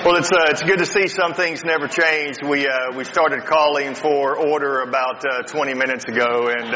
Well, it's good to see some things never change. We started calling for order about 20 minutes ago, and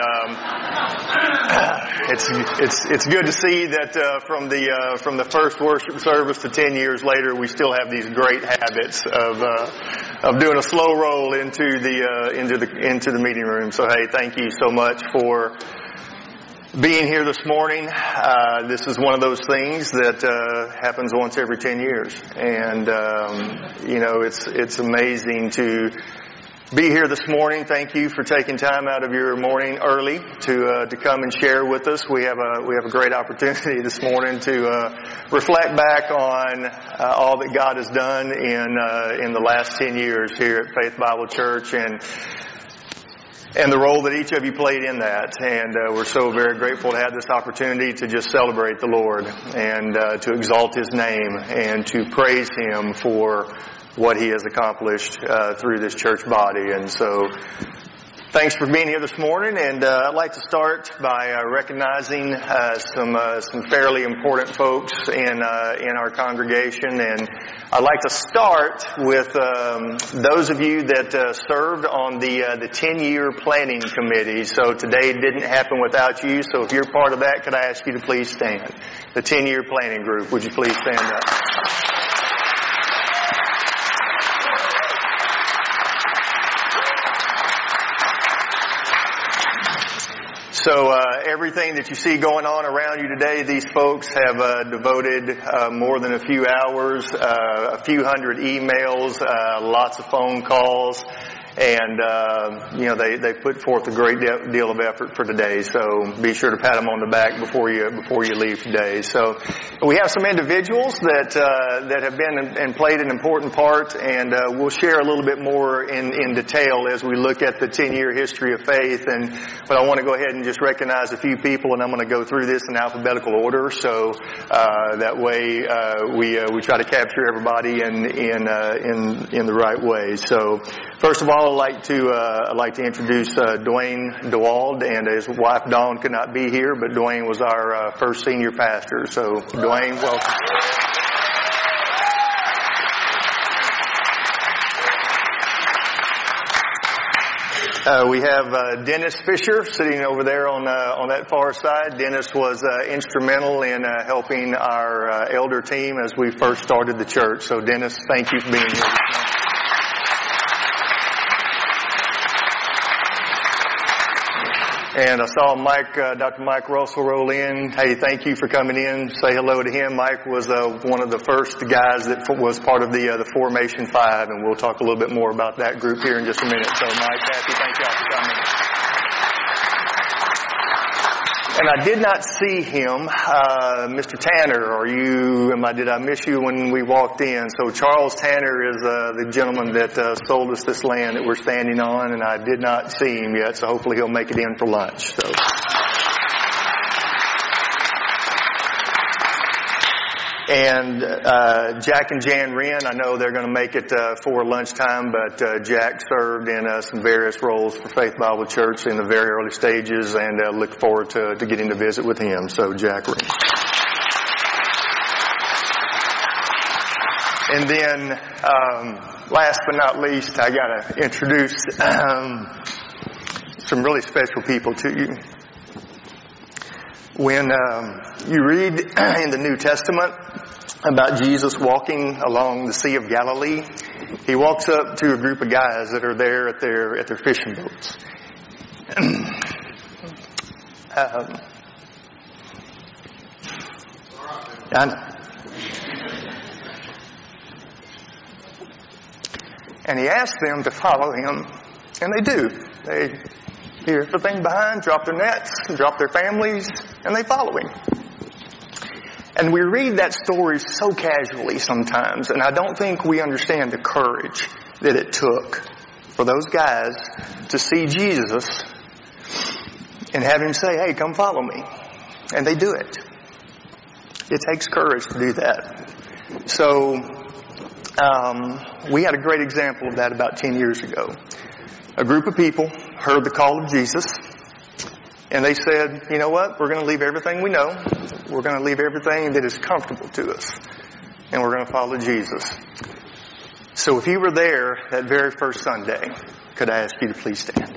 it's good to see that from the first worship service to 10 years later, we still have these great habits of doing a slow roll into the meeting room. So hey, thank you so much for being here this morning. This is one of those things that happens once every 10 years, and it's amazing to be here this morning. Thank you for taking time out of your morning early to come and share with us. We have a great opportunity this morning to reflect back on all that God has done in the last 10 years here at Faith Bible Church, and the role that each of you played in that. And we're so very grateful to have this opportunity to just celebrate the Lord and to exalt His name and to praise Him for what He has accomplished through this church body. And so thanks for being here this morning, and I'd like to start by recognizing some fairly important folks in our congregation, and I'd like to start with those of you that served on the 10-year planning committee. So today didn't happen without you. So if you're part of that, could I ask you to please stand? The 10-year planning group, would you please stand up? So everything that you see going on around you today, these folks have devoted more than a few hours, a few hundred emails, lots of phone calls, and they put forth a great deal of effort for today. So be sure to pat them on the back before you leave today. So we have some individuals that have been and played an important part, and we'll share a little bit more in detail as we look at the 10-year history of faith. But I want to go ahead and just recognize a few people, and I'm going to go through this in alphabetical order, so that way we try to capture everybody in the right way. So first of all, I'd like to introduce Dwayne DeWald, and his wife Dawn could not be here, but Dwayne was our first senior pastor. So Dwayne, welcome. We have Dennis Fisher sitting over there on that far side. Dennis was instrumental in helping our elder team as we first started the church. So Dennis, thank you for being here. And I saw Dr. Mike Russell roll in. Hey, thank you for coming in. Say hello to him. Mike was one of the first guys that was part of the Formation 5, and we'll talk a little bit more about that group here in just a minute. So Mike, Kathy, thank y'all for coming. And I did not see him. Mr. Tanner, did I miss you when we walked in? So Charles Tanner is the gentleman that sold us this land that we're standing on, and I did not see him yet, so hopefully he'll make it in for lunch. So. And Jack and Jan Wren, I know they're going to make it for lunchtime, but Jack served in some various roles for Faith Bible Church in the very early stages, and look forward to getting to visit with him. So Jack Wren. And then last but not least, I got to introduce some really special people to you. When you read in the New Testament about Jesus walking along the Sea of Galilee, He walks up to a group of guys that are there at their fishing boats. I know. And He asks them to follow Him, and they do. They leave everything behind, drop their nets, drop their families, and they follow Him. And we read that story so casually sometimes, and I don't think we understand the courage that it took for those guys to see Jesus and have Him say, hey, come follow me. And they do it. It takes courage to do that. So we had a great example of that about 10 years ago. A group of people heard the call of Jesus, and they said, you know what, we're going to leave everything we know. We're going to leave everything that is comfortable to us, and we're going to follow Jesus. So if you were there that very first Sunday, could I ask you to please stand?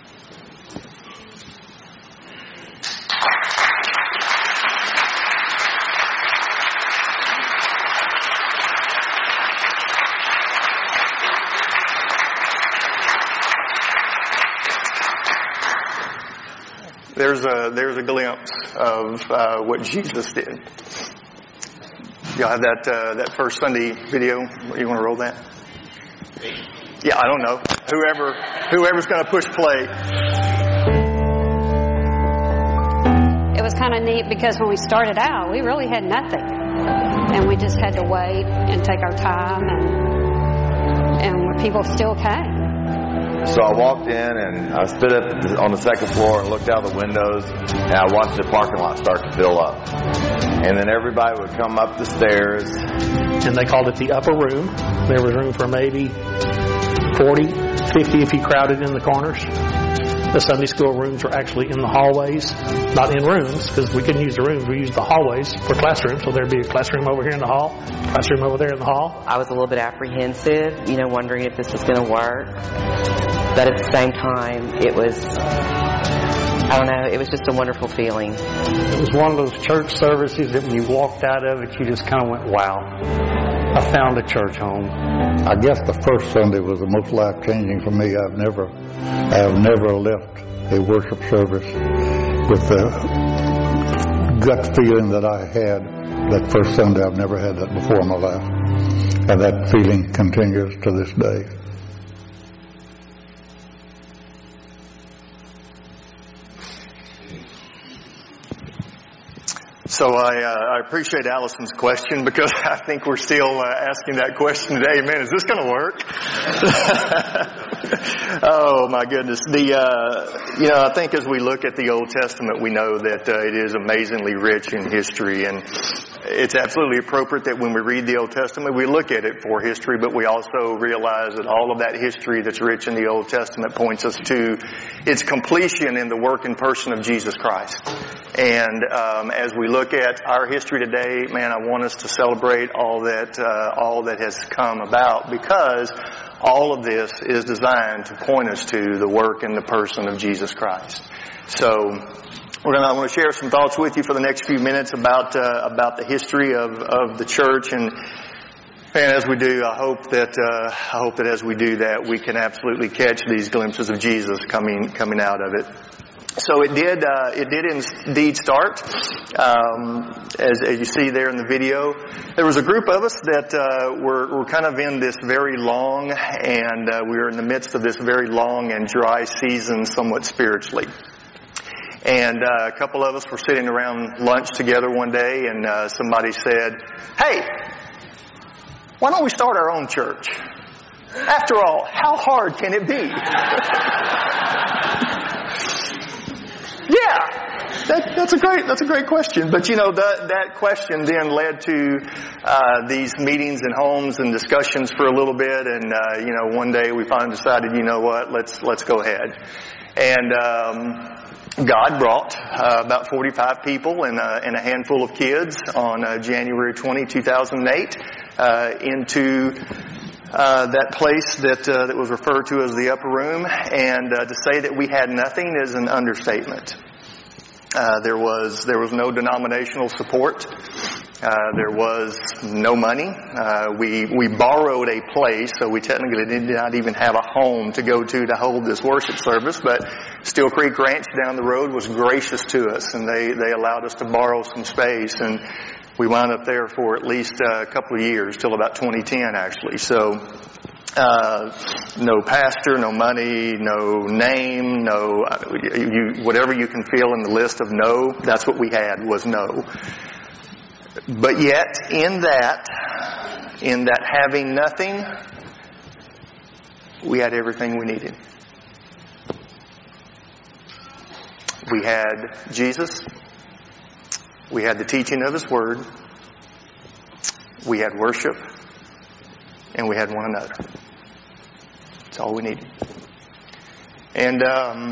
There's a glimpse of what Jesus did. Y'all have that first Sunday video? You want to roll that? Yeah, I don't know. Whoever's going to push play. It was kind of neat because when we started out, we really had nothing, and we just had to wait and take our time, and people still came. So I walked in and I stood up on the second floor and looked out the windows, and I watched the parking lot start to fill up. And then everybody would come up the stairs. And they called it the upper room. There was room for maybe 40, 50 if you crowded in the corners. The Sunday school rooms were actually in the hallways, not in rooms, because we couldn't use the rooms. We used the hallways for classrooms. So there'd be a classroom over here in the hall, classroom over there in the hall. I was a little bit apprehensive, wondering if this was going to work. But at the same time, it was just a wonderful feeling. It was one of those church services that when you walked out of it, you just kind of went, wow, I found a church home. I guess the first Sunday was the most life-changing for me. I have never left a worship service with the gut feeling that I had that first Sunday. I've never had that before in my life. And that feeling continues to this day. So I appreciate Allison's question, because I think we're still asking that question today. Man, is this going to work? Oh my goodness. I think as we look at the Old Testament, we know that it is amazingly rich in history, and it's absolutely appropriate that when we read the Old Testament, we look at it for history, but we also realize that all of that history that's rich in the Old Testament points us to its completion in the work and person of Jesus Christ. And as we look at our history today, man, I want us to celebrate all that has come about, because all of this is designed to point us to the work and the person of Jesus Christ. So I want to share some thoughts with you for the next few minutes about the history of the church, and as we do, I hope that as we do that, we can absolutely catch these glimpses of Jesus coming out of it. So it did indeed start, as you see there in the video. There was a group of us that were kind of in this very long, and we were in the midst of this very long and dry season, somewhat spiritually. And a couple of us were sitting around lunch together one day, and somebody said, "Hey, why don't we start our own church? After all, how hard can it be?" Yeah, that's a great question. But that question then led to these meetings in homes and discussions for a little bit. And one day we finally decided, let's go ahead. And God brought about 45 people and a handful of kids on January 20, 2008 into that place that was referred to as the upper room. And to say that we had nothing is an understatement. There was no denominational support. There was no money. We borrowed a place, so we technically did not even have a home to go to hold this worship service. But Steel Creek Ranch down the road was gracious to us, and they allowed us to borrow some space, and we wound up there for at least a couple of years, till about 2010 actually. So no pastor, no money, no name, whatever you can feel in the list of no, that's what we had, was no. But yet, in that having nothing, we had everything we needed. We had Jesus. We had the teaching of His Word. We had worship. And we had one another. That's all we needed. And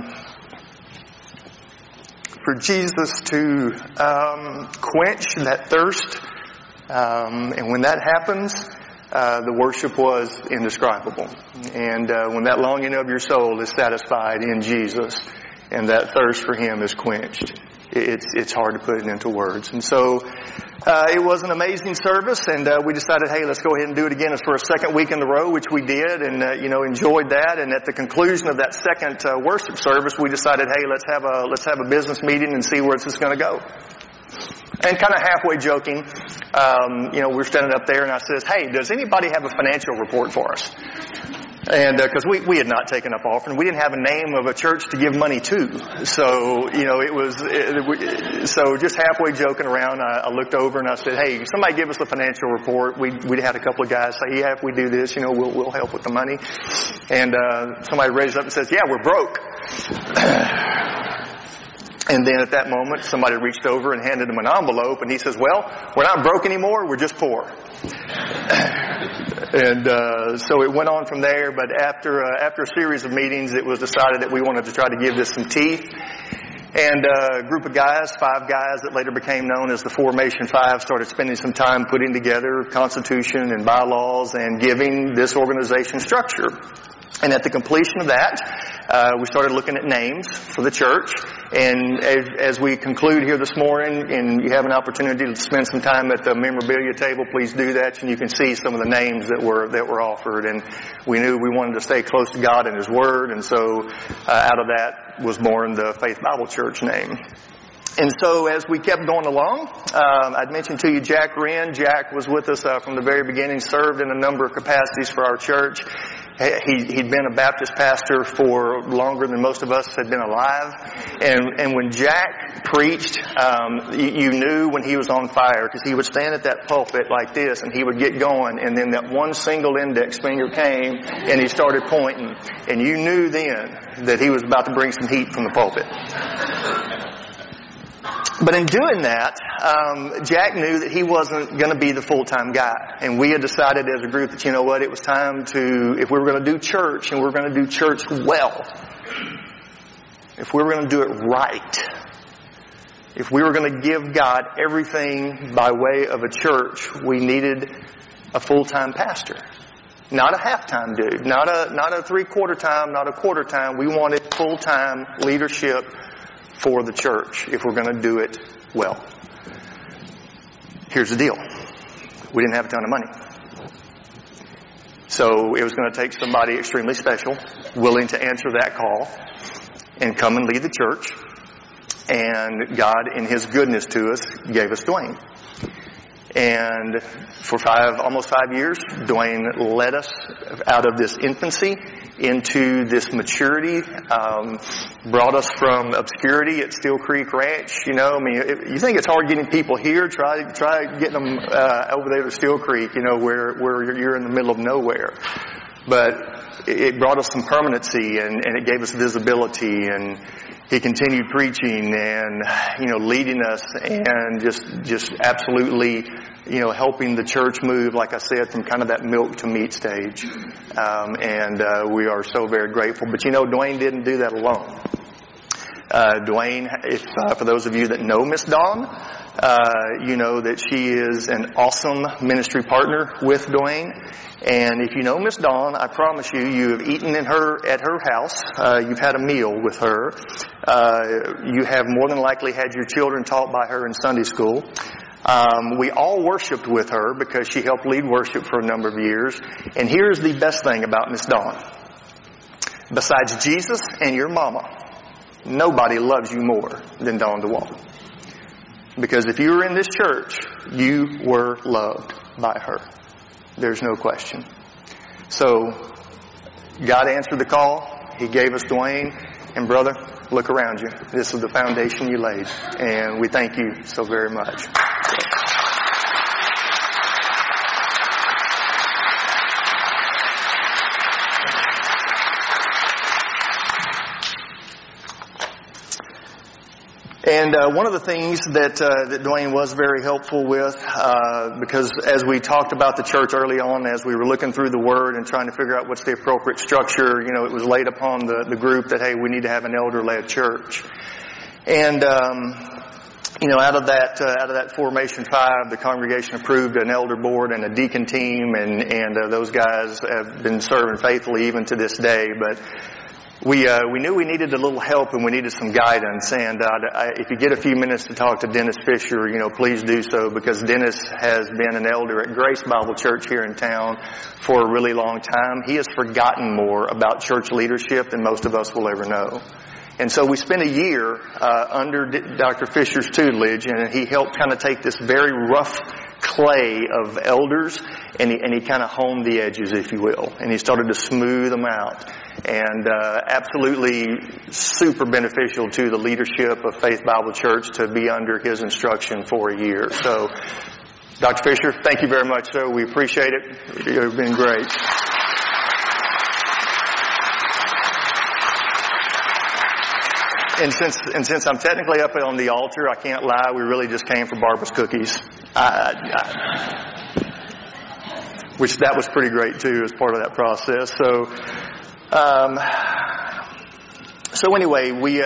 for Jesus to quench that thirst, and when that happens, the worship was indescribable. And when that longing of your soul is satisfied in Jesus and that thirst for Him is quenched, it's hard to put it into words. And so it was an amazing service, and we decided, hey, let's go ahead and do it again. It's for a second week in a row, which we did, and enjoyed that. And at the conclusion of that second worship service, we decided, hey, let's have a business meeting and see where this is going to go. And kind of halfway joking, we're standing up there, and I says, hey, does anybody have a financial report for us? And because we had not taken up offering, we didn't have a name of a church to give money to. So so just halfway joking around, I looked over and I said, "Hey, somebody give us a financial report." We had a couple of guys say, "Yeah, if we do this, we'll help with the money." And somebody raised up and says, "Yeah, we're broke." And then at that moment, somebody reached over and handed him an envelope, and he says, "Well, we're not broke anymore, we're just poor." And so it went on from there, but after a series of meetings, it was decided that we wanted to try to give this some teeth. And a group of guys, 5 guys that later became known as the Formation 5, started spending some time putting together Constitution and bylaws and giving this organization structure. And at the completion of that, we started looking at names for the church. And as we conclude here this morning, and you have an opportunity to spend some time at the memorabilia table, please do that. And you can see some of the names that were offered. And we knew we wanted to stay close to God and His Word. And so out of that was born the Faith Bible Church name. And so as we kept going along, I'd mentioned to you Jack Wren. Jack was with us from the very beginning, served in a number of capacities for our church. He'd been a Baptist pastor for longer than most of us had been alive. And when Jack preached, you knew when he was on fire, because he would stand at that pulpit like this and he would get going, and then that one single index finger came and he started pointing. And you knew then that he was about to bring some heat from the pulpit. But in doing that, Jack knew that he wasn't going to be the full-time guy. And we had decided as a group that, it was time to, if we were going to do church, and we were going to do church well, if we were going to do it right, if we were going to give God everything by way of a church, we needed a full-time pastor. Not a half-time dude, not a three-quarter time, not a quarter time. We wanted full-time leadership for the church if we're going to do it well. Here's the deal. We didn't have a ton of money. So it was going to take somebody extremely special, willing to answer that call and come and lead the church. And God, in His goodness to us, gave us Dwayne. And for almost 5 years, Dwayne led us out of this infancy into this maturity, brought us from obscurity at Steel Creek Ranch. You think it's hard getting people here, try getting them over there to Steel Creek, where you're in the middle of nowhere. But it brought us some permanency, and it gave us visibility, and he continued preaching and, leading us and just absolutely, helping the church move, like I said, from kind of that milk to meat stage. And we are so very grateful. But Dwayne didn't do that alone. Dwayne, for those of you that know Miss Dawn, you know that she is an awesome ministry partner with Dwayne. And if you know Miss Dawn, I promise you have eaten at her house. You've had a meal with her. You have more than likely had your children taught by her in Sunday school. We all worshiped with her because she helped lead worship for a number of years. And here's the best thing about Miss Dawn. Besides Jesus and your mama, nobody loves you more than Dawn DeWalt. Because if you were in this church, you were loved by her. There's no question. So, God answered the call. He gave us Dwayne. And brother, look around you. This is the foundation you laid. And we thank you so very much. And one of the things that Dwayne was very helpful with, because as we talked about the church early on, as we were looking through the Word and trying to figure out what's the appropriate structure, it was laid upon the group that, hey, we need to have an elder-led church. And out of that Formation 5, the congregation approved an elder board and a deacon team, and those guys have been serving faithfully even to this day. But we knew we needed a little help and we needed some guidance. And if you get a few minutes to talk to Dennis Fisher, please do so, because Dennis has been an elder at Grace Bible Church here in town for a really long time. He has forgotten more about church leadership than most of us will ever know. And so we spent a year under Dr. Fisher's tutelage, and he helped kind of take this very rough clay of elders, and he kind of honed the edges, if you will, and he started to smooth them out. And absolutely super beneficial to the leadership of Faith Bible Church to be under his instruction for a year. So, Dr. Fisher, thank you very much, sir. We appreciate it. You've been great. And since I'm technically up on the altar, I can't lie, we really just came for Barbara's cookies. Which that was pretty great too as part of that process. So anyway, we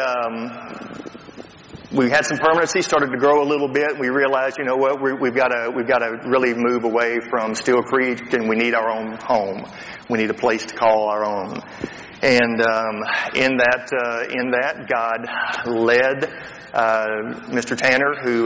had some permanency, started to grow a little bit. We realized, we've got to really move away from Steel Creek, and we need our own home. We need a place to call our own. And in that, God led Mr. Tanner, who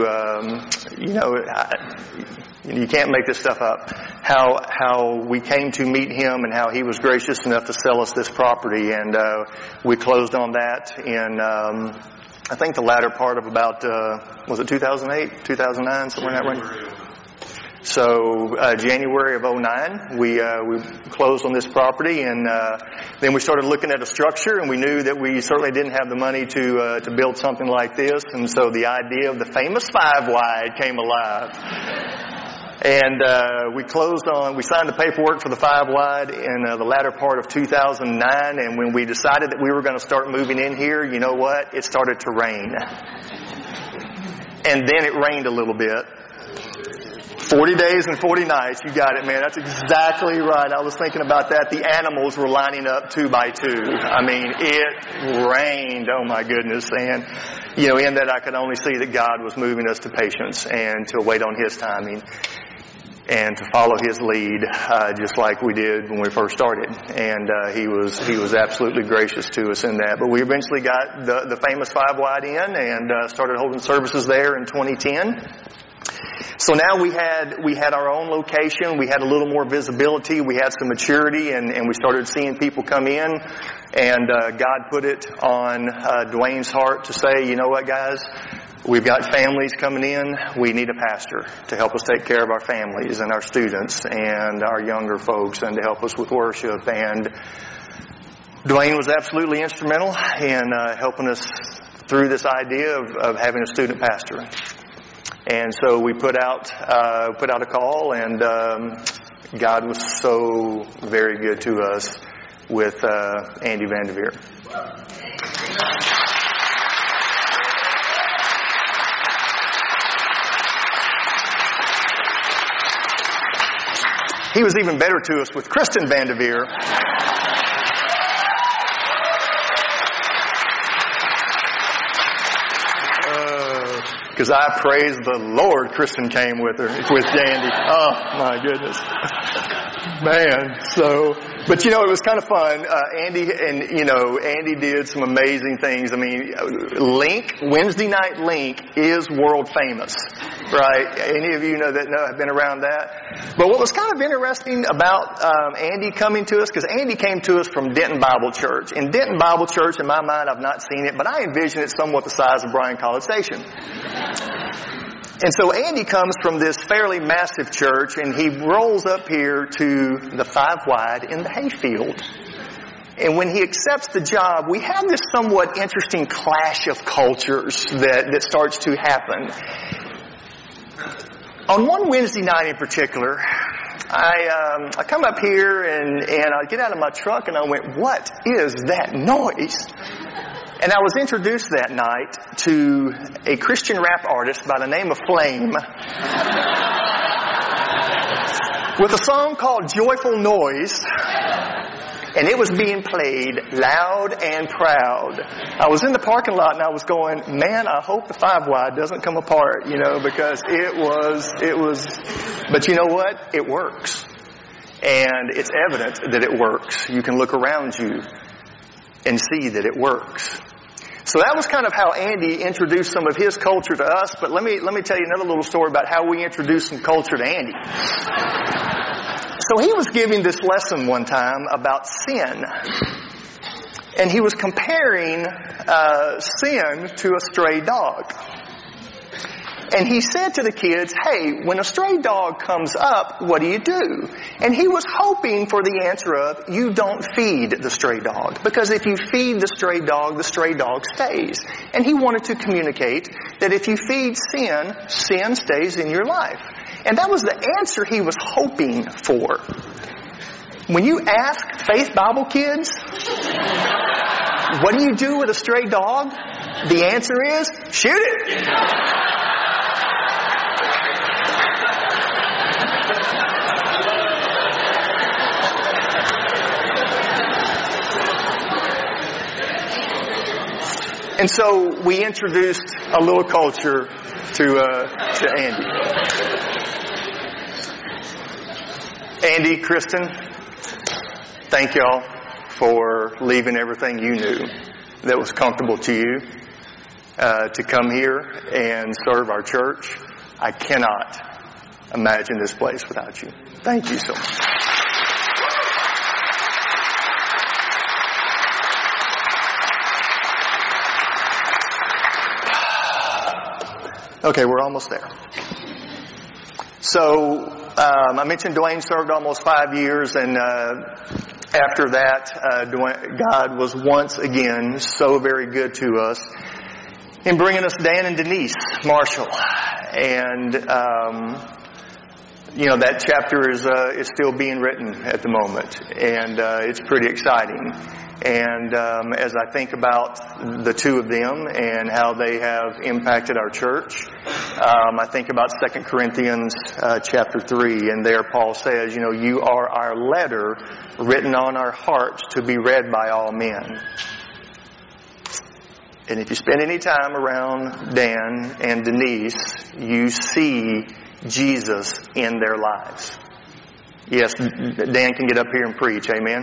you can't make this stuff up. How we came to meet him and how he was gracious enough to sell us this property, and we closed on that in I think the latter part of about was it 2008, 2009, somewhere in that range. So January of 2009, we closed on this property, and then we started looking at a structure, and we knew that we certainly didn't have the money to build something like this, and so the idea of the famous 5-wide came alive. And we signed the paperwork for the 5-wide in the latter part of 2009, and when we decided that we were going to start moving in here, you know what? It started to rain. And then it rained a little bit. 40 days and 40 nights. You got it, man. That's exactly right. I was thinking about that. The animals were lining up 2 by 2. I mean, it rained. Oh my goodness. And, in that I could only see that God was moving us to patience and to wait on His timing and to follow His lead, just like we did when we first started. And, He was absolutely gracious to us in that. But we eventually got the famous 5-wide in and, started holding services there in 2010. So now we had our own location. We had a little more visibility. We had some maturity, and we started seeing people come in. And God put it on Dwayne's heart to say, you know what, guys? We've got families coming in. We need a pastor to help us take care of our families and our students and our younger folks, and to help us with worship. And Dwayne was absolutely instrumental in helping us through this idea of having a student pastor. And so we put out a call, and God was so very good to us with Andy Vanderveer. He was even better to us with Kristen Vanderveer. Because I praise the Lord, Kristen came with Dandy. Oh my goodness, man. So, but it was kind of fun. Andy did some amazing things. I mean, Wednesday night Link is world famous, right? Any of you have been around that? But what was kind of interesting about Andy coming to us, because Andy came to us from Denton Bible Church. And Denton Bible Church, in my mind, I've not seen it, but I envision it somewhat the size of Bryan College Station. And so Andy comes from this fairly massive church, and he rolls up here to the 5-wide in the hayfield. And when he accepts the job, we have this somewhat interesting clash of cultures that starts to happen. On one Wednesday night in particular, I come up here and I get out of my truck and I went, what is that noise? And I was introduced that night to a Christian rap artist by the name of Flame with a song called Joyful Noise. And it was being played loud and proud. I was in the parking lot and I was going, man, I hope the 5-wide doesn't come apart, because it was, but you know what? It works. And it's evident that it works. You can look around you and see that it works. So that was kind of how Andy introduced some of his culture to us, but let me tell you another little story about how we introduced some culture to Andy. So he was giving this lesson one time about sin. And he was comparing sin to a stray dog. And he said to the kids, hey, when a stray dog comes up, what do you do? And he was hoping for the answer of, you don't feed the stray dog. Because if you feed the stray dog stays. And he wanted to communicate that if you feed sin, sin stays in your life. And that was the answer he was hoping for. When you ask Faith Bible kids, what do you do with a stray dog? The answer is, shoot it. And so we introduced a little culture to Andy. Andy, Kristen, thank y'all for leaving everything you knew that was comfortable to you to come here and serve our church. I cannot imagine this place without you. Thank you so much. Okay, we're almost there. So, I mentioned Dwayne served almost 5 years, and after that, God was once again so very good to us in bringing us Dan and Denise Marshall. And, that chapter is still being written at the moment, and it's pretty exciting. And as I think about the two of them and how they have impacted our church, I think about 2 Corinthians chapter 3, and there Paul says, you are our letter written on our hearts to be read by all men. And if you spend any time around Dan and Denise, you see Jesus in their lives. Yes, Dan can get up here and preach, amen?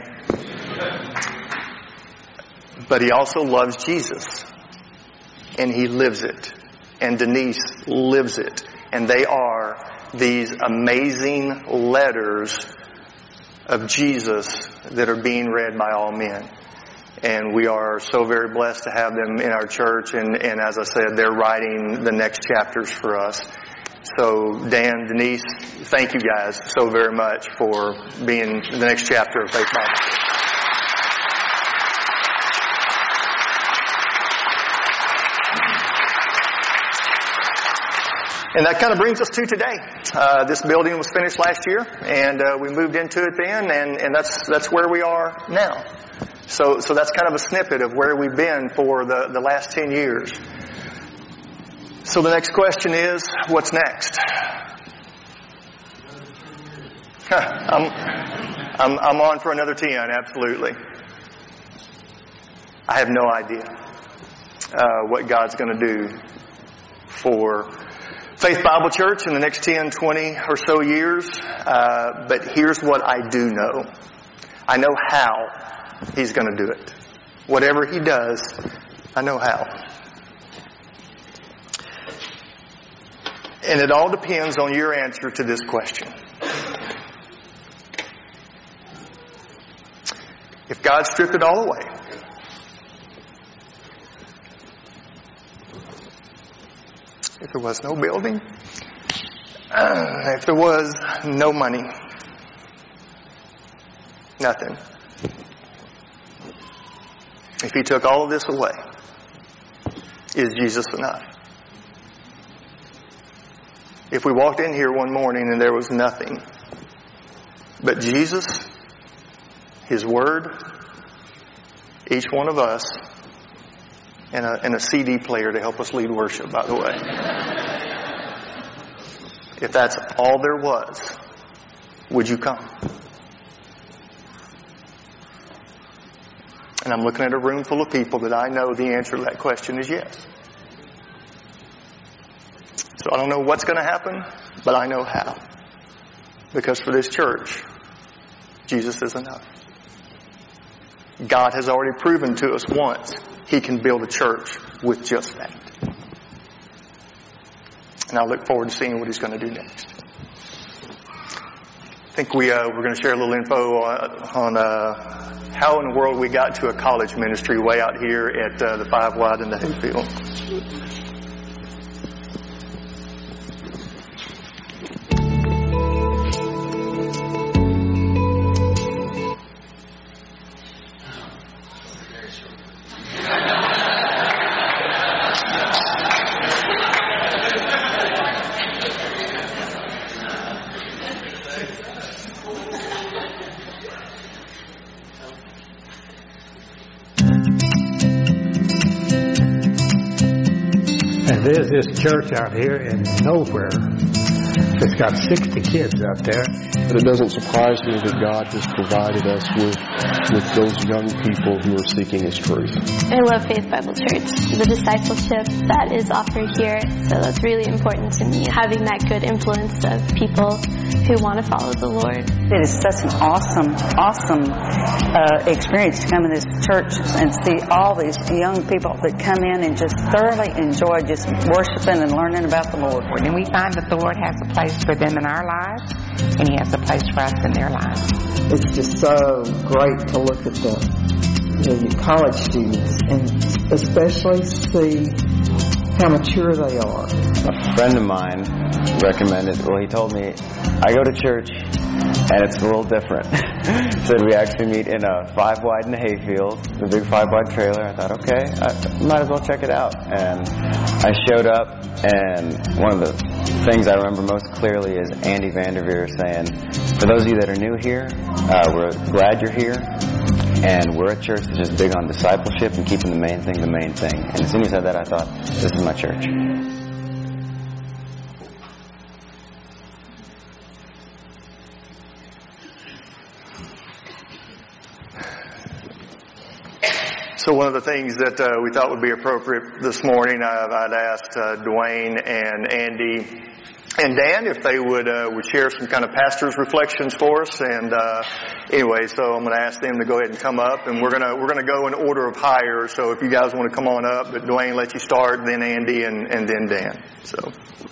But he also loves Jesus. And he lives it. And Denise lives it. And they are these amazing letters of Jesus that are being read by all men. And we are so very blessed to have them in our church. And as I said, they're writing the next chapters for us. So Dan, Denise, thank you guys so very much for being the next chapter of Faith Bible. And that kind of brings us to today. This building was finished last year, and we moved into it then, and that's where we are now. So that's kind of a snippet of where we've been for the last 10 years. So the next question is, what's next? I'm on for another 10, absolutely. I have no idea what God's going to do for Faith Bible Church in the next 10, 20 or so years. But here's what I do know. I know how He's going to do it. Whatever He does, I know how. And it all depends on your answer to this question. If God stripped it all away, if there was no building, if there was no money, nothing. If He took all of this away, is Jesus enough? If we walked in here one morning and there was nothing but Jesus, His Word, each one of us, and a CD player to help us lead worship, by the way. If that's all there was, would you come? And I'm looking at a room full of people that I know the answer to that question is yes. So I don't know what's going to happen, but I know how. Because for this church, Jesus is enough. God has already proven to us once He can build a church with just that. And I look forward to seeing what He's going to do next. I think we're going to share a little info on how in the world we got to a college ministry way out here at the 5 Wide in the Hayfield. There's this church out here in nowhere. It's got 60 kids out there. But it doesn't surprise me that God has provided us with those young people who are seeking His truth. I love Faith Bible Church, the discipleship that is offered here. So that's really important to me, having that good influence of people who want to follow the Lord. It is such an awesome experience to come in this church and see all these young people that come in and just thoroughly enjoy just worshiping and learning about the Lord. And we find that the Lord has a place for them in our lives, and He has a place for us in their lives. It's just so great to look at the college students and especially see how mature they are. A friend of mine recommended, he told me, I go to church and it's a little different. Said we actually meet in a 5 Wide in the Hayfield, the big 5 Wide trailer. I thought, okay, I might as well check it out. And I showed up, and one of the things I remember most clearly is Andy Vanderveer saying, for those of you that are new here, we're glad you're here. And we're a church that's just big on discipleship and keeping the main thing the main thing. And as soon as he said that, I thought, this is my church. So one of the things that we thought would be appropriate this morning, I'd asked Dwayne and Andy and Dan if they would share some kind of pastor's reflections for us. And anyway, so I'm going to ask them to go ahead and come up, and we're gonna go in order of hire. So if you guys want to come on up, but Dwayne, let you start, then Andy, and then Dan. So.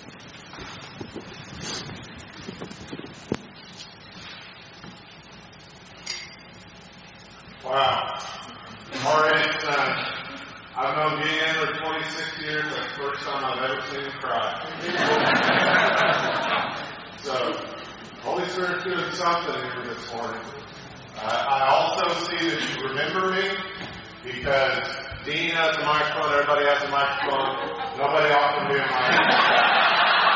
Wow. All right, I've known Dean for 26 years. That's the first time I've ever seen him cry. So, Holy Spirit's doing something here this morning. I also see that you remember me because Dean has a microphone, everybody has a microphone. Nobody offered me a microphone.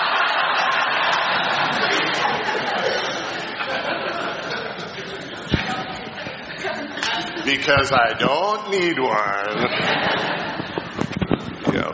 Because I don't need one. Yep.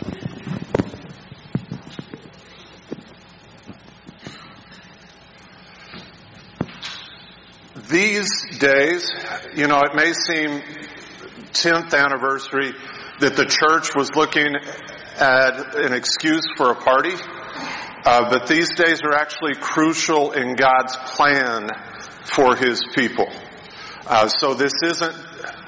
These days, it may seem 10th anniversary that the church was looking at an excuse for a party, but these days are actually crucial in God's plan for His people. So this isn't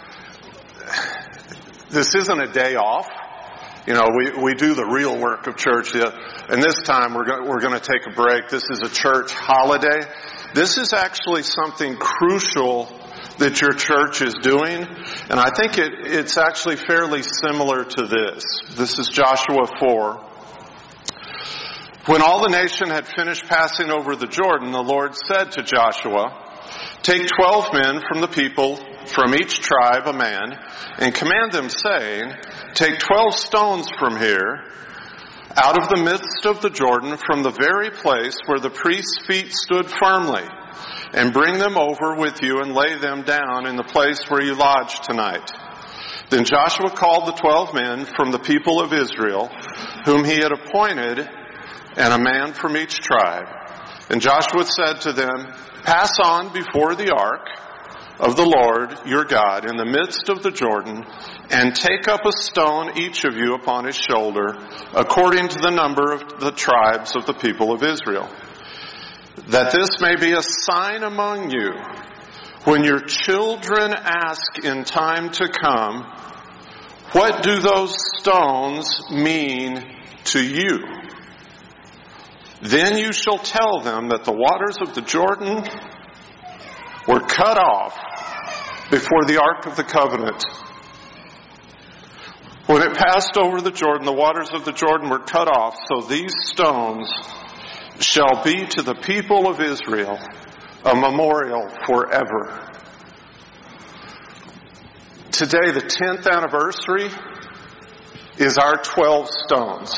a day off. We do the real work of church, and this time we're going to take a break. This is a church holiday. This is actually something crucial that your church is doing, and I think it's actually fairly similar to this. This is Joshua 4. When all the nation had finished passing over the Jordan, the Lord said to Joshua, "Take 12 men from the people, from each tribe a man, and command them, saying, Take 12 stones from here, out of the midst of the Jordan, from the very place where the priest's feet stood firmly, and bring them over with you and lay them down in the place where you lodge tonight." Then Joshua called the 12 men from the people of Israel, whom he had appointed, and a man from each tribe. And Joshua said to them, "Pass on before the ark of the Lord your God in the midst of the Jordan, and take up a stone each of you upon his shoulder, according to the number of the tribes of the people of Israel, that this may be a sign among you when your children ask in time to come, what do those stones mean to you? Then you shall tell them that the waters of the Jordan were cut off before the Ark of the Covenant. When it passed over the Jordan, the waters of the Jordan were cut off, so these stones shall be to the people of Israel a memorial forever. Today, the 10th anniversary, is our 12 stones.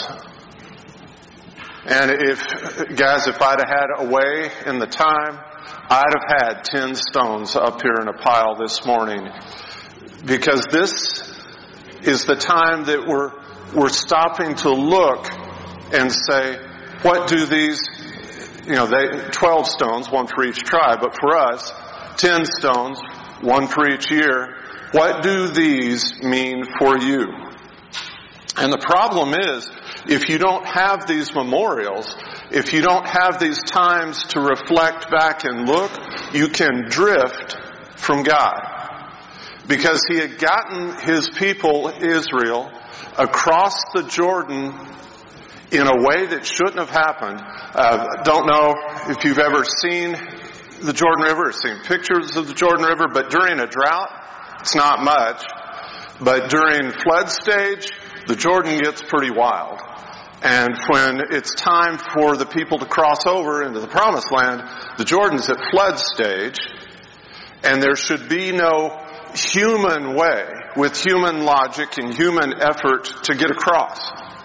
And if I'd have had a way in the time, I'd have had 10 stones up here in a pile this morning. Because this is the time that we're stopping to look and say, what do these, 12 stones, one for each tribe, but for us, 10 stones, one for each year. What do these mean for you? And the problem is, if you don't have these memorials, if you don't have these times to reflect back and look, you can drift from God. Because he had gotten his people, Israel, across the Jordan in a way that shouldn't have happened. Don't know if you've ever seen the Jordan River or seen pictures of the Jordan River, but during a drought, it's not much. But during flood stage, the Jordan gets pretty wild. And when it's time for the people to cross over into the Promised Land, the Jordan's at flood stage, and there should be no human way, with human logic and human effort, to get across.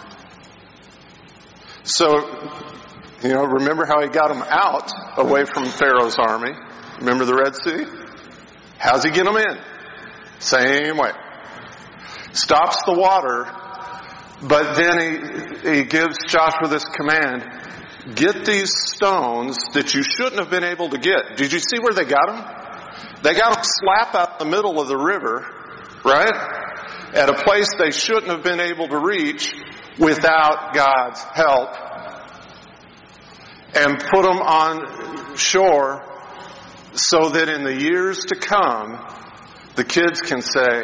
So, remember how he got them out, away from Pharaoh's army? Remember the Red Sea? How's he get them in? Same way. Stops the water, but then he gives Joshua this command, get these stones that you shouldn't have been able to get. Did you see where they got them? They got them slap out the middle of the river, right? At a place they shouldn't have been able to reach without God's help. And put them on shore so that in the years to come, the kids can say,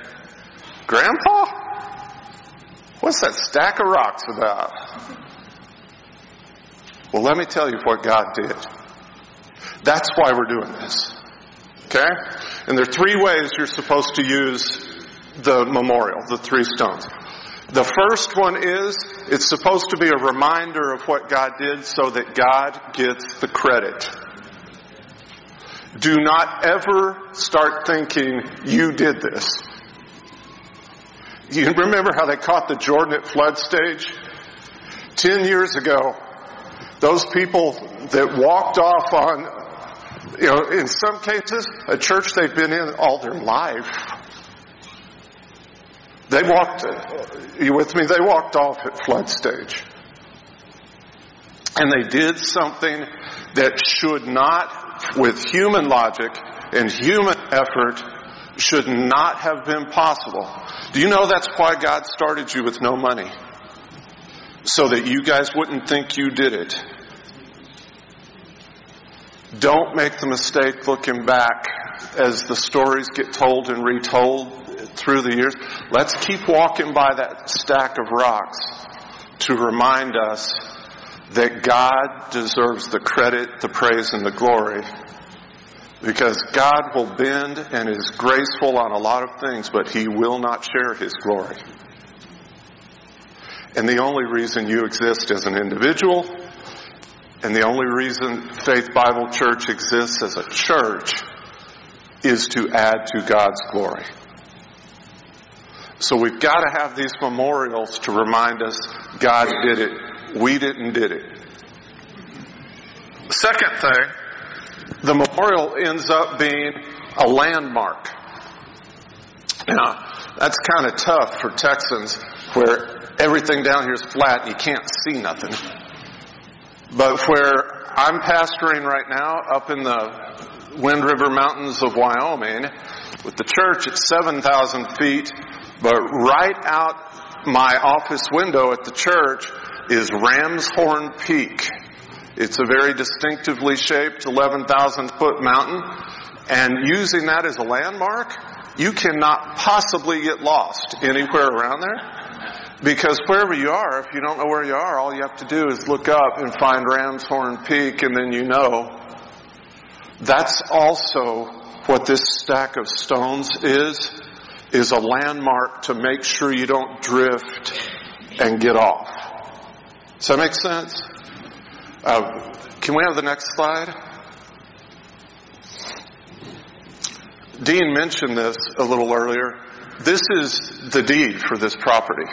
Grandpa, what's that stack of rocks about? Well, let me tell you what God did. That's why we're doing this. Okay? And there are 3 ways you're supposed to use the memorial, the 3 stones. The first one is, it's supposed to be a reminder of what God did so that God gets the credit. Do not ever start thinking you did this. You remember how they caught the Jordan at flood stage? 10 years ago, those people that walked off on, in some cases, a church they've been in all their life. They walked, you with me? They walked off at flood stage. And they did something that should not, with human logic and human effort, should not have been possible. Do you know that's why God started you with no money? So that you guys wouldn't think you did it. Don't make the mistake looking back as the stories get told and retold through the years. Let's keep walking by that stack of rocks to remind us that God deserves the credit, the praise, and the glory. Because God will bend and is graceful on a lot of things, but He will not share His glory. And the only reason you exist as an individual, and the only reason Faith Bible Church exists as a church, is to add to God's glory. So we've got to have these memorials to remind us God did it. We didn't did it. Second thing, the memorial ends up being a landmark. Now, that's kind of tough for Texans where everything down here is flat and you can't see nothing. But where I'm pastoring right now, up in the Wind River Mountains of Wyoming, with the church at 7,000 feet, but right out my office window at the church is Ram's Horn Peak. It's a very distinctively shaped 11,000-foot mountain, and using that as a landmark, you cannot possibly get lost anywhere around there, because wherever you are, if you don't know where you are, all you have to do is look up and find Ram's Horn Peak, and then you know. That's also what this stack of stones is a landmark to make sure you don't drift and get off. Does that make sense? Can we have the next slide? Dean mentioned this a little earlier. This is the deed for this property.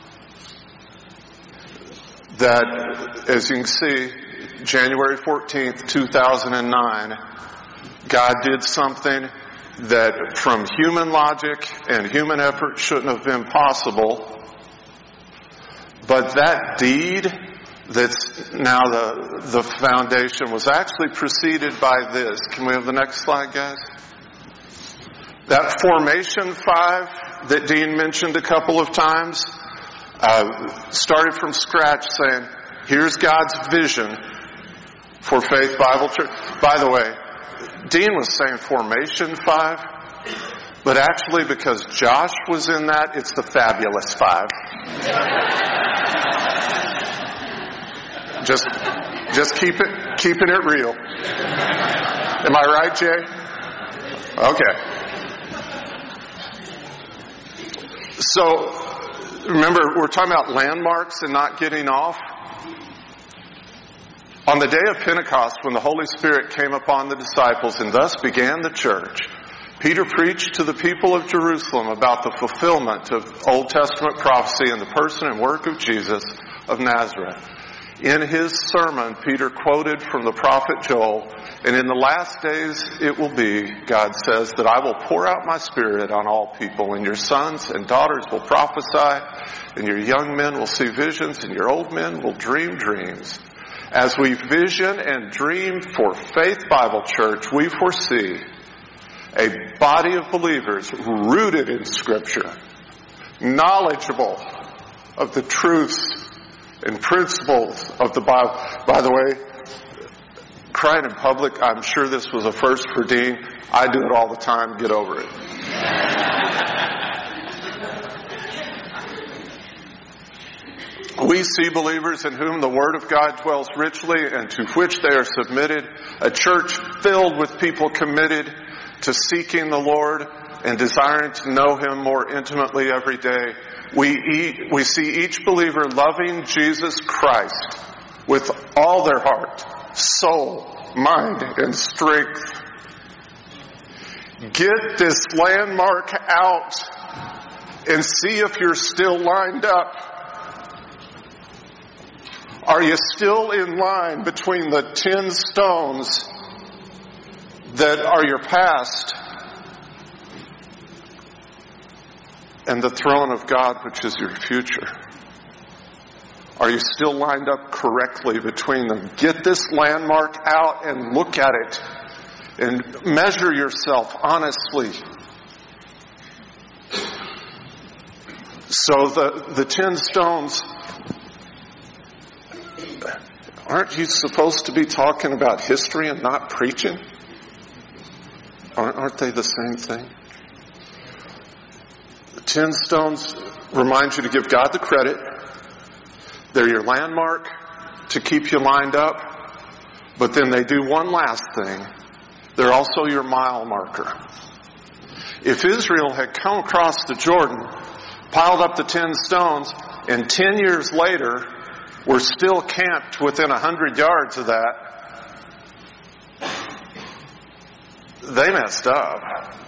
That, as you can see, January 14th, 2009, God did something that from human logic and human effort shouldn't have been possible. But that deed that's now the foundation was actually preceded by this. Can we have the next slide, guys? That Formation 5 that Dean mentioned a couple of times started from scratch saying, here's God's vision for Faith Bible Church. By the way, Dean was saying Formation 5, but actually because Josh was in that, it's the Fabulous 5. Just keeping it real. Am I right, Jay? Okay. So, remember, we're talking about landmarks and not getting off. On the day of Pentecost, when the Holy Spirit came upon the disciples and thus began the church, Peter preached to the people of Jerusalem about the fulfillment of Old Testament prophecy in the person and work of Jesus of Nazareth. In his sermon, Peter quoted from the prophet Joel, and in the last days it will be, God says, that I will pour out my Spirit on all people, and your sons and daughters will prophesy, and your young men will see visions, and your old men will dream dreams. As we vision and dream for Faith Bible Church, we foresee a body of believers rooted in Scripture, knowledgeable of the truths and principles of the Bible. By the way, crying in public, I'm sure this was a first for Dean. I do it all the time. Get over it. We see believers in whom the Word of God dwells richly and to which they are submitted, a church filled with people committed to seeking the Lord and desiring to know Him more intimately every day. We see each believer loving Jesus Christ with all their heart, soul, mind, and strength. Get this landmark out and see if you're still lined up. Are you still in line between the 10 stones that are your past and the throne of God, which is your future? Are you still lined up correctly between them? Get this landmark out and look at it and measure yourself honestly. So the 10 stones, aren't you supposed to be talking about history and not preaching? Aren't they the same thing? The 10 stones remind you to give God the credit. They're your landmark to keep you lined up. But then they do one last thing. They're also your mile marker. If Israel had come across the Jordan, piled up the 10 stones, and 10 years later were still camped within 100 yards of that, they messed up.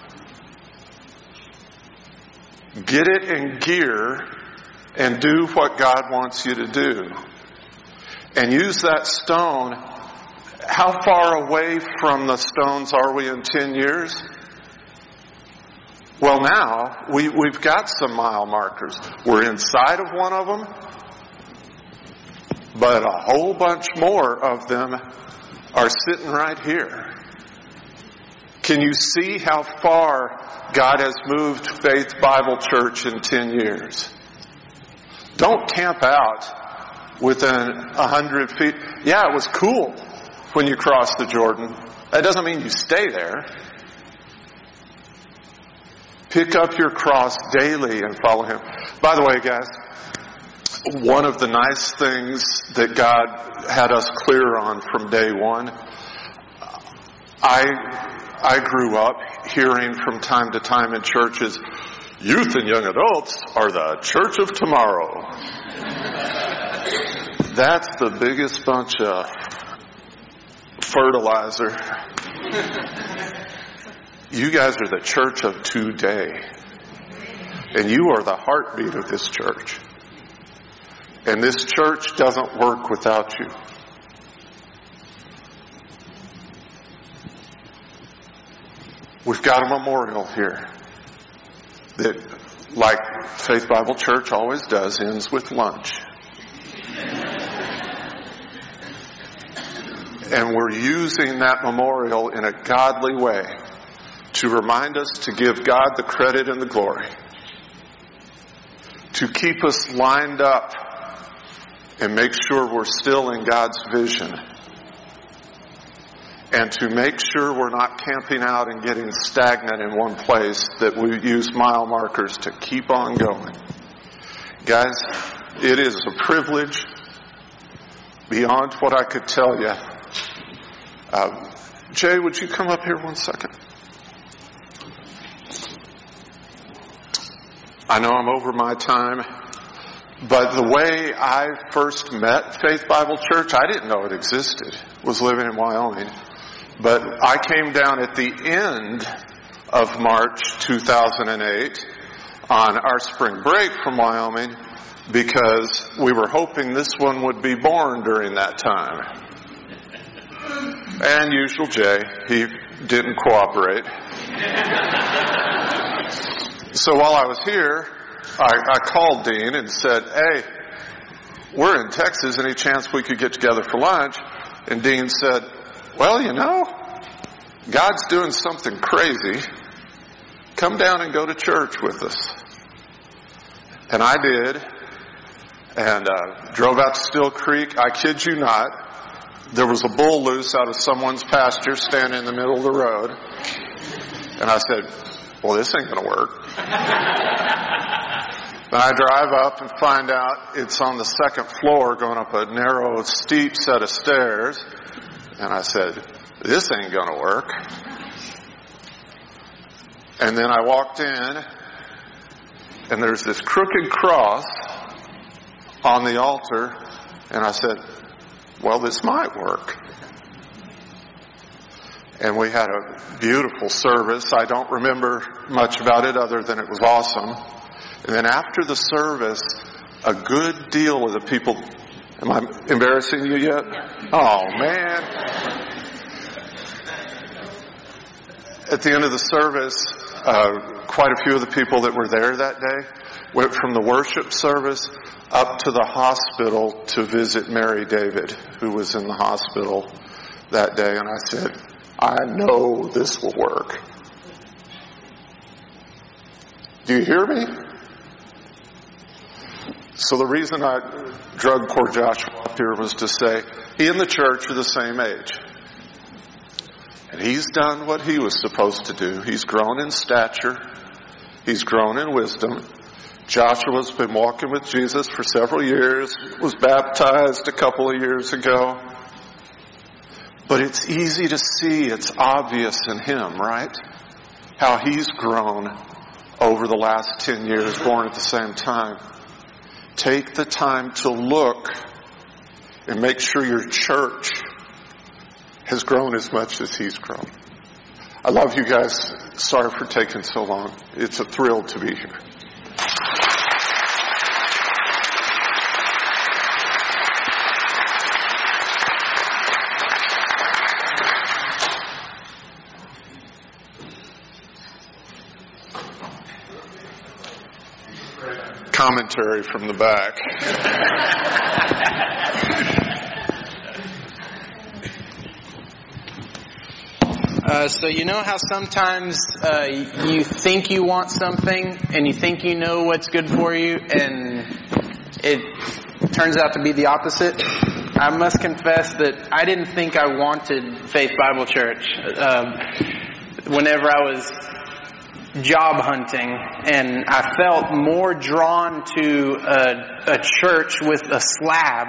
Get it in gear and do what God wants you to do. And use that stone. How far away from the stones are we in 10 years? Well, now we've got some mile markers. We're inside of one of them, but a whole bunch more of them are sitting right here. Can you see how far God has moved Faith Bible Church in 10 years? Don't camp out within 100 feet. Yeah, it was cool when you crossed the Jordan. That doesn't mean you stay there. Pick up your cross daily and follow Him. By the way, guys, one of the nice things that God had us clear on from day one, I grew up hearing from time to time in churches, youth and young adults are the church of tomorrow. That's the biggest bunch of fertilizer. You guys are the church of today. And you are the heartbeat of this church. And this church doesn't work without you. We've got a memorial here that, like Faith Bible Church always does, ends with lunch. And we're using that memorial in a godly way to remind us to give God the credit and the glory, to keep us lined up and make sure we're still in God's vision, and to make sure we're not camping out and getting stagnant in one place, that we use mile markers to keep on going. Guys, it is a privilege beyond what I could tell you. Jay, would you come up here 1 second? I know I'm over my time, but the way I first met Faith Bible Church, I didn't know it existed. I was living in Wyoming. But I came down at the end of March 2008 on our spring break from Wyoming because we were hoping this one would be born during that time. And usual Jay, he didn't cooperate. So while I was here, I called Dean and said, hey, we're in Texas. Any chance we could get together for lunch? And Dean said, well, you know, God's doing something crazy. Come down and go to church with us. And I did. And drove out to Still Creek. I kid you not. There was a bull loose out of someone's pasture standing in the middle of the road. And I said, well, this ain't going to work. Then I drive up and find out it's on the second floor going up a narrow, steep set of stairs. And I said, this ain't going to work. And then I walked in, and there's this crooked cross on the altar, and I said, well, this might work. And we had a beautiful service. I don't remember much about it other than it was awesome. And then after the service, a good deal of the people... Am I embarrassing you yet? Oh, man. At the end of the service, quite a few of the people that were there that day went from the worship service up to the hospital to visit Mary David, who was in the hospital that day. And I said, I know this will work. Do you hear me? So the reason I drug poor Joshua up here was to say, he and the church are the same age. And he's done what he was supposed to do. He's grown in stature. He's grown in wisdom. Joshua's been walking with Jesus for several years, was baptized a couple of years ago. But it's easy to see, it's obvious in him, right? How he's grown over the last 10 years, born at the same time. Take the time to look and make sure your church has grown as much as he's grown. I love you guys. Sorry for taking so long. It's a thrill to be here. Commentary from the back. So you know how sometimes you think you want something and you think you know what's good for you and it turns out to be the opposite? I must confess that I didn't think I wanted Faith Bible Church. Whenever I was job hunting, and I felt more drawn to a church with a slab,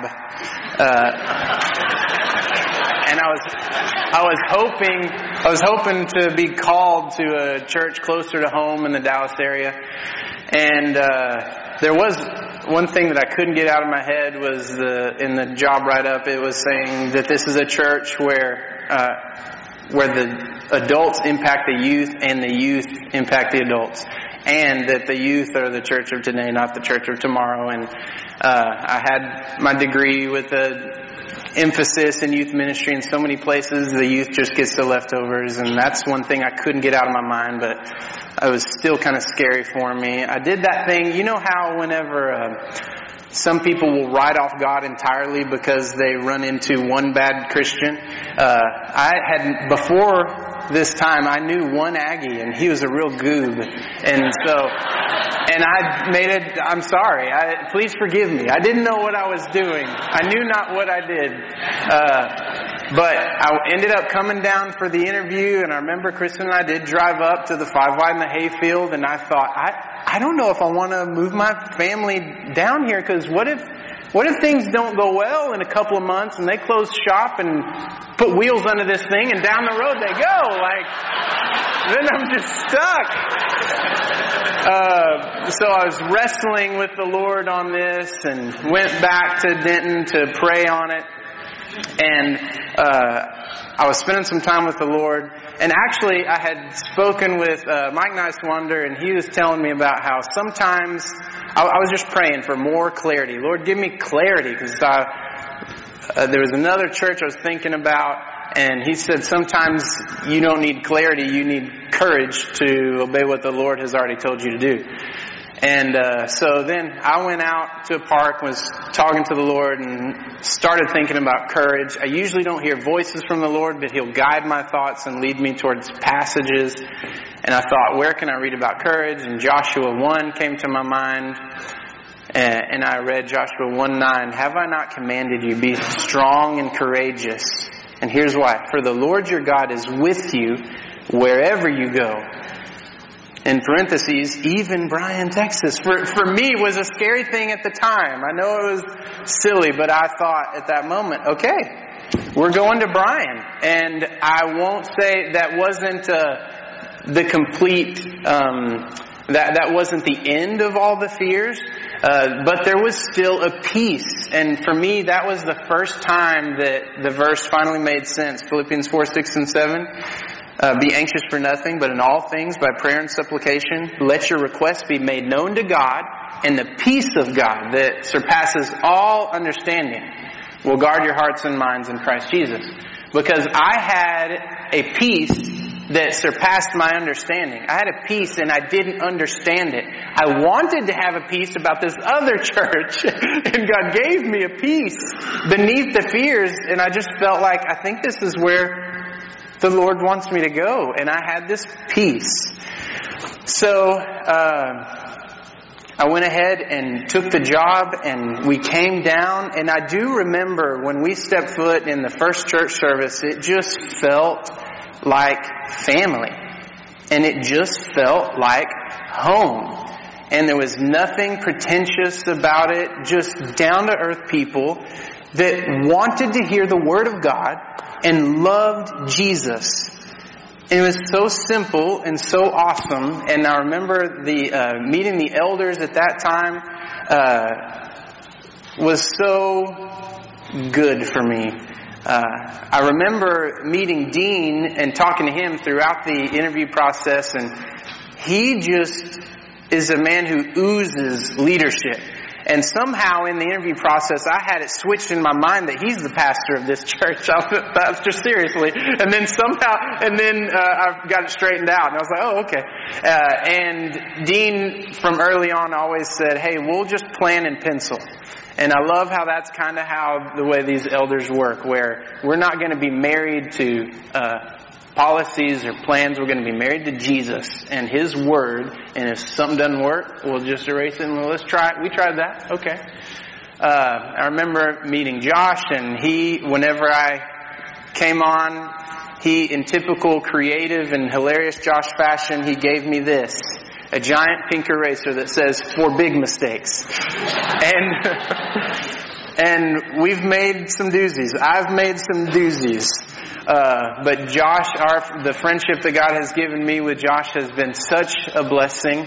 and I was hoping to be called to a church closer to home in the Dallas area, and there was one thing that I couldn't get out of my head was in the job write-up, it was saying that this is a church where the adults impact the youth and the youth impact the adults, and that the youth are the church of today, not the church of tomorrow. And I had my degree with an emphasis in youth ministry in so many places. The youth just gets the leftovers, and that's one thing I couldn't get out of my mind, but it was still kind of scary for me. I did that thing, you know how whenever some people will write off God entirely because they run into one bad Christian. Before this time, I knew one Aggie, and he was a real goob. I'm sorry. Please forgive me. I didn't know what I was doing. I knew not what I did. But I ended up coming down for the interview, and I remember Kristen and I did drive up to the 5 Wide in the hayfield, and I thought, I don't know if I want to move my family down here, because what if things don't go well in a couple of months and they close shop and put wheels under this thing and down the road they go? Then I'm just stuck. So I was wrestling with the Lord on this and went back to Denton to pray on it. And I was spending some time with the Lord. And actually, I had spoken with Mike Nicewander, and he was telling me about how sometimes I was just praying for more clarity. Lord, give me clarity, because there was another church I was thinking about, and he said sometimes you don't need clarity, you need courage to obey what the Lord has already told you to do. And so then I went out to a park, was talking to the Lord, and started thinking about courage. I usually don't hear voices from the Lord, but He'll guide my thoughts and lead me towards passages. And I thought, where can I read about courage? And Joshua 1 came to my mind. And I read Joshua 1:9. Have I not commanded you, be strong and courageous? And here's why. For the Lord your God is with you wherever you go. In parentheses, even Bryan, Texas. For me, it was a scary thing at the time. I know it was silly, but I thought at that moment, okay, we're going to Bryan. And I won't say that wasn't the complete, that wasn't the end of all the fears, but there was still a peace. And for me, that was the first time that the verse finally made sense. Philippians 4, 6, and 7. Be anxious for nothing, but in all things, by prayer and supplication, let your requests be made known to God, and the peace of God that surpasses all understanding will guard your hearts and minds in Christ Jesus. Because I had a peace that surpassed my understanding. I had a peace and I didn't understand it. I wanted to have a peace about this other church, and God gave me a peace beneath the fears, and I just felt like, I think this is where the Lord wants me to go. And I had this peace. So I went ahead and took the job, and we came down. And I do remember when we stepped foot in the first church service, it just felt like family. And it just felt like home. And there was nothing pretentious about it, just down-to-earth people that wanted to hear the Word of God and loved Jesus. And it was so simple and so awesome. And I remember the meeting the elders at that time was so good for me. I remember meeting Dean and talking to him throughout the interview process, and he just is a man who oozes leadership. And somehow in the interview process, I had it switched in my mind that he's the pastor of this church. That's just seriously. And then I got it straightened out. And I was like, oh, okay. And Dean from early on always said, hey, we'll just plan in pencil. And I love how that's kind of how the way these elders work, where we're not going to be married to policies or plans. We're going to be married to Jesus and His Word. And if something doesn't work, we'll just erase it and let's try it. We tried that. Okay. I remember meeting Josh, and whenever I came on, in typical creative and hilarious Josh fashion, he gave me this. A giant pink eraser that says, "For big mistakes." And we've made some doozies. I've made some doozies. But Josh, the friendship that God has given me with Josh has been such a blessing.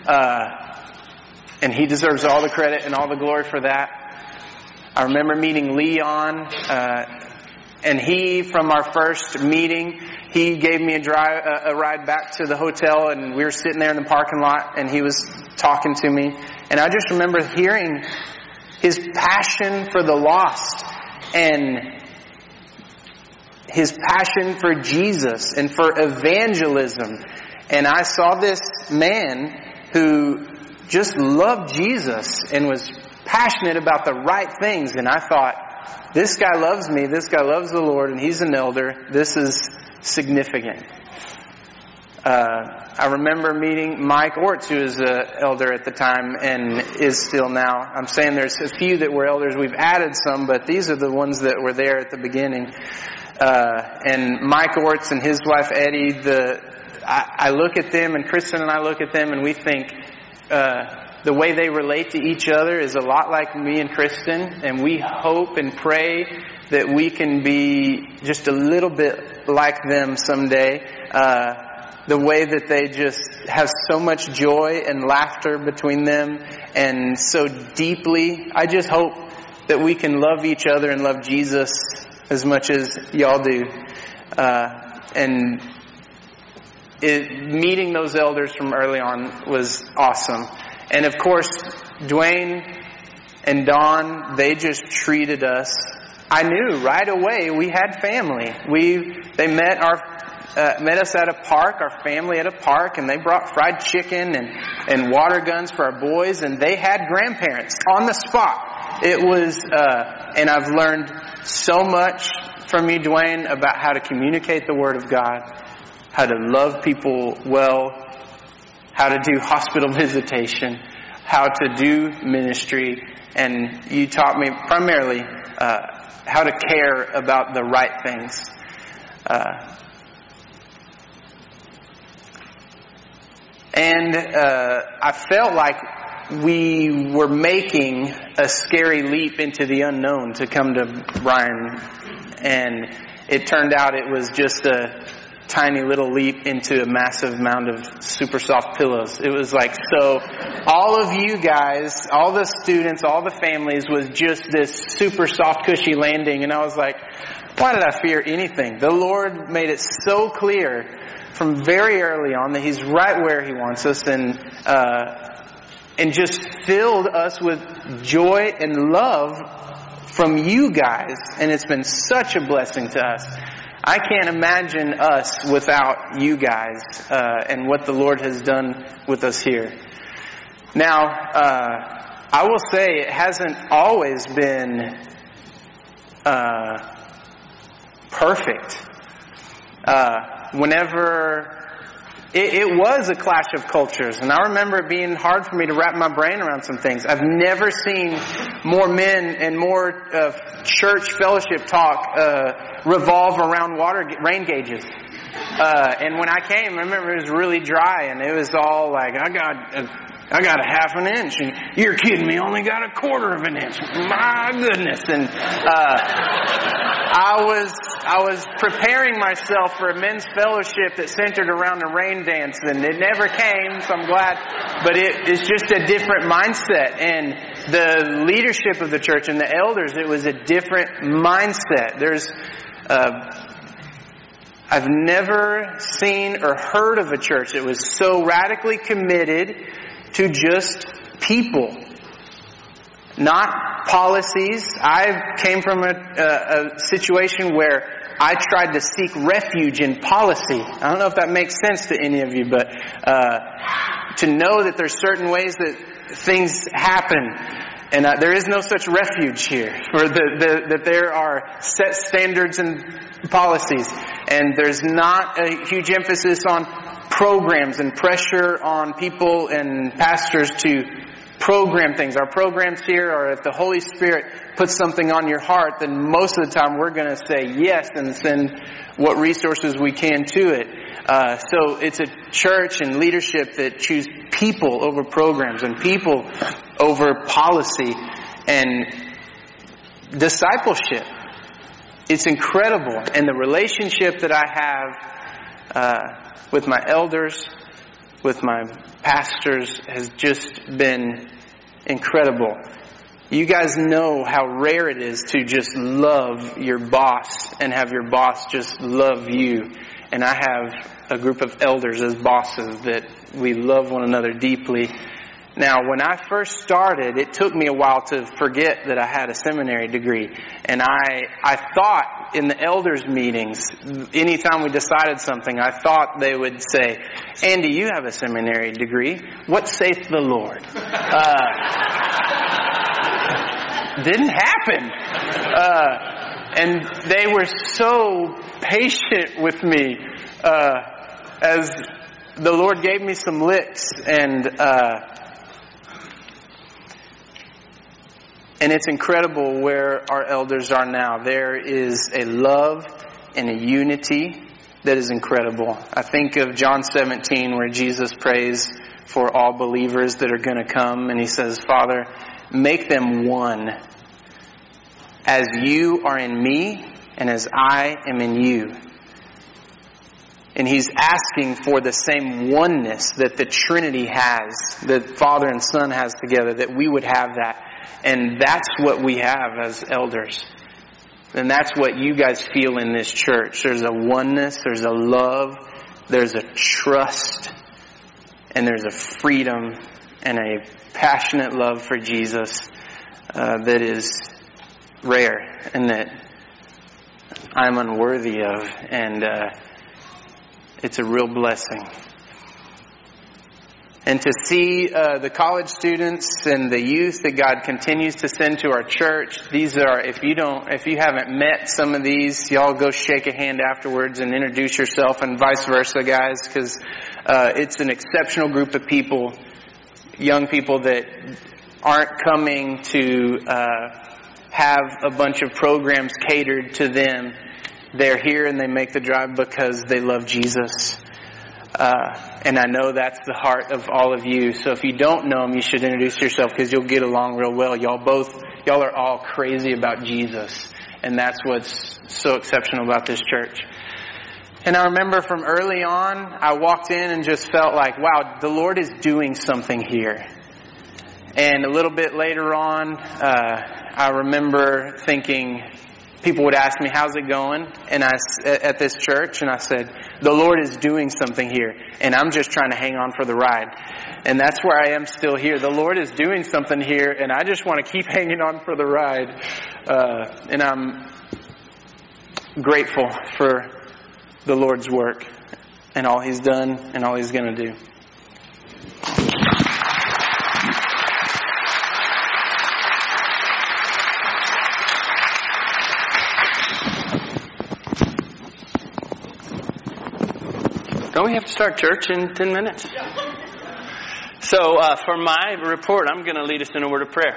And he deserves all the credit and all the glory for that. I remember meeting Leon, and from our first meeting, he gave me a ride back to the hotel, and we were sitting there in the parking lot, and he was talking to me. And I just remember hearing his passion for the lost and his passion for Jesus and for evangelism. And I saw this man who just loved Jesus and was passionate about the right things. And I thought, this guy loves me, this guy loves the Lord, and he's an elder. This is significant. I remember meeting Mike Orts, who was an elder at the time and is still now. I'm saying there's a few that were elders. We've added some, but these are the ones that were there at the beginning. And Mike Orts and his wife Eddie, I look at them, and Kristen and I look at them, and we think the way they relate to each other is a lot like me and Kristen, and we hope and pray that we can be just a little bit like them someday. The way that they just have so much joy and laughter between them, and so deeply. I just hope that we can love each other and love Jesus as much as y'all do. Meeting those elders from early on was awesome. And of course, Dwayne and Dawn, they just treated us. I knew right away we had family. They met us at a park, our family at a park, and they brought fried chicken and water guns for our boys, and they had grandparents on the spot. It was, and I've learned so much from you, Dwayne, about how to communicate the Word of God, how to love people well, how to do hospital visitation, how to do ministry, and you taught me primarily how to care about the right things. And I felt like we were making a scary leap into the unknown to come to Bryan. And it turned out it was just a tiny little leap into a massive mound of super soft pillows. It was like, so all of you guys, all the students, all the families was just this super soft cushy landing. And I was like, why did I fear anything? The Lord made it so clear from very early on that He's right where He wants us, and just filled us with joy and love from you guys, and it's been such a blessing to us. I can't imagine us without you guys and what the Lord has done with us here. Now, I will say it hasn't always been perfect. Whenever it was a clash of cultures, and I remember it being hard for me to wrap my brain around some things. I've never seen more men and more church fellowship talk revolve around rain gauges. And when I came, I remember it was really dry, and it was all like, I got a half an inch, and you're kidding me, I only got a quarter of an inch. My goodness. And I was preparing myself for a men's fellowship that centered around a rain dance, and it never came, so I'm glad. But it's just a different mindset, and the leadership of the church and the elders, it was a different mindset. I've never seen or heard of a church that was so radically committed to just people, not policies. I came from a situation where I tried to seek refuge in policy. I don't know if that makes sense to any of you, but to know that there's certain ways that things happen. And there is no such refuge here, for that there are set standards and policies. And there's not a huge emphasis on programs and pressure on people and pastors to program things. Our programs here are, if the Holy Spirit puts something on your heart, then most of the time we're going to say yes and send what resources we can to it. So it's a church and leadership that choose people over programs and people over policy and discipleship. It's incredible. And the relationship that I have with my elders, with my pastors, has just been incredible. You guys know how rare it is to just love your boss and have your boss just love you. And I have a group of elders as bosses that we love one another deeply. Now, when I first started, it took me a while to forget that I had a seminary degree. And I thought in the elders meetings, anytime we decided something, I thought they would say, Andy, you have a seminary degree. What saith the Lord? Didn't happen. And they were so patient with me as the Lord gave me some licks, and it's incredible where our elders are now. There is a love and a unity that is incredible. I think of John 17 where Jesus prays for all believers that are going to come, and He says, Father, make them one, as you are in me and as I am in you. And He's asking for the same oneness that the Trinity has, that Father and Son has together, that we would have that. And that's what we have as elders. And that's what you guys feel in this church. There's a oneness, there's a love, there's a trust, and there's a freedom and a passionate love for Jesus that is rare and that I'm unworthy of. And it's a real blessing. And to see the college students and the youth that God continues to send to our church, these are, if you haven't met some of these, y'all go shake a hand afterwards and introduce yourself, and vice versa, guys, because it's an exceptional group of people, young people that aren't coming to have a bunch of programs catered to them. They're here and they make the drive because they love Jesus. And I know that's the heart of all of you. So if you don't know Him, you should introduce yourself, because you'll get along real well. Y'all are all crazy about Jesus. And that's what's so exceptional about this church. And I remember from early on, I walked in and just felt like, wow, the Lord is doing something here. And a little bit later on, I remember thinking, people would ask me, how's it going? And at this church, and I said, the Lord is doing something here, and I'm just trying to hang on for the ride. And that's where I am still here. The Lord is doing something here, and I just want to keep hanging on for the ride. And I'm grateful for the Lord's work and all He's done and all He's going to do. Don't we have to start church in 10 minutes? So for my report, I'm going to lead us in a word of prayer.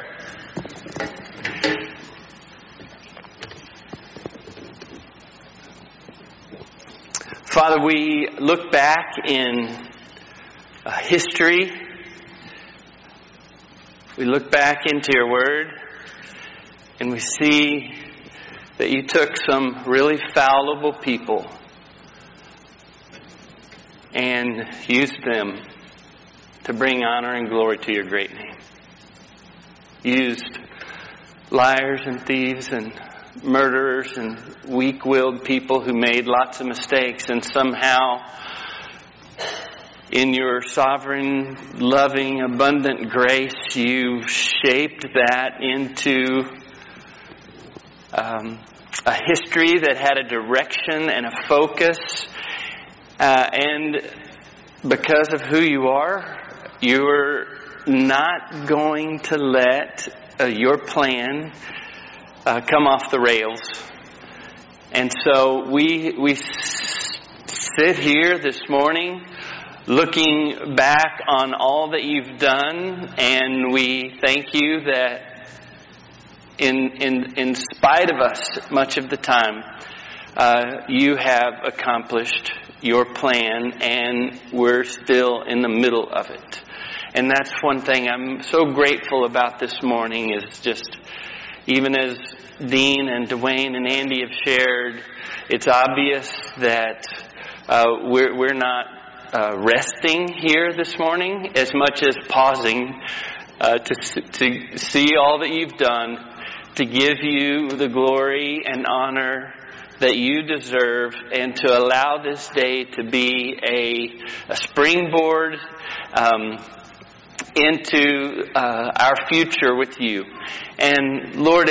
Father, we look back in history. We look back into your word, and we see that you took some really fallible people and used them to bring honor and glory to your great name. Used liars and thieves and murderers and weak-willed people who made lots of mistakes, and somehow in your sovereign, loving, abundant grace, you shaped that into a history that had a direction and a focus. And because of who you are, you're not going to let your plan come off the rails. And so we sit here this morning looking back on all that you've done, and we thank you that in spite of us much of the time, you have accomplished your plan, and we're still in the middle of it. And that's one thing I'm so grateful about this morning, is just, even as Dean and Dwayne and Andy have shared, it's obvious that we're not resting here this morning as much as pausing to see all that you've done, to give you the glory and honor that you deserve, and to allow this day to be a springboard into our future with you. And Lord,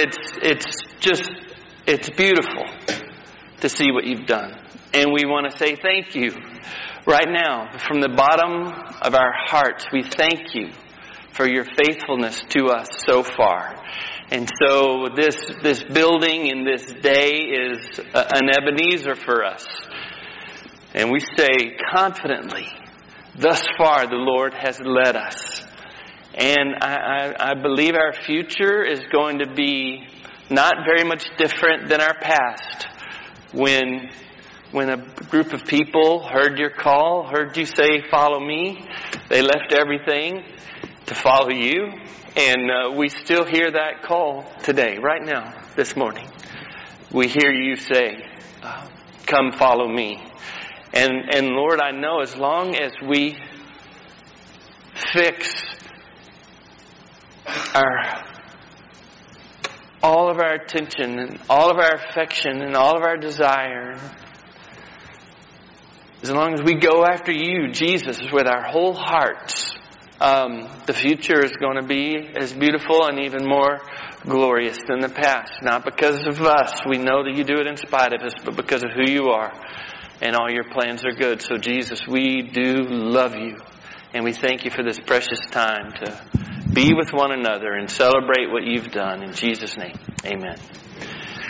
it's beautiful to see what you've done. And we want to say thank you right now. From the bottom of our hearts, we thank you for your faithfulness to us so far. And so this building and this day is an Ebenezer for us. And we say confidently, thus far the Lord has led us. And I believe our future is going to be not very much different than our past. When a group of people heard your call, heard you say, follow me, they left everything to follow you. And we still hear that call today, right now, this morning. We hear you say, come follow me. And Lord, I know as long as we fix all of our attention and all of our affection and all of our desire, as long as we go after you, Jesus, with our whole hearts, the future is going to be as beautiful and even more glorious than the past. Not because of us. We know that you do it in spite of us, but because of who you are. And all your plans are good. So Jesus, we do love you. And we thank you for this precious time to be with one another and celebrate what you've done. In Jesus' name, amen.